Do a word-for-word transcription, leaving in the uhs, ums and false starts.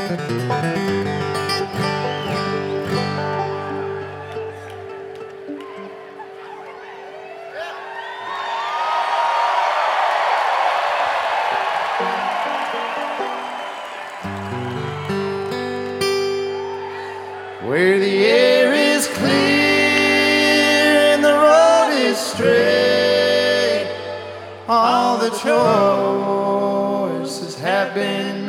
Where the air is clear and the road is straight, all the choices have been